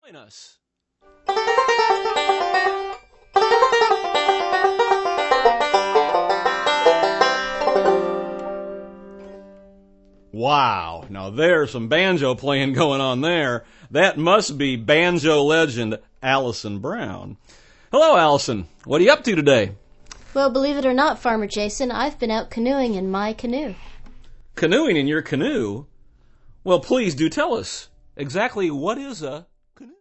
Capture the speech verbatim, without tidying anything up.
Join us. Wow, now there's some banjo playing going on there. That must be banjo legend Allison Brown. Hello, Allison. What are you up to today? Well, believe it or not, Farmer Jason, I've been out canoeing in my canoe. Canoeing in your canoe? Well, please do tell us. Exactly what is a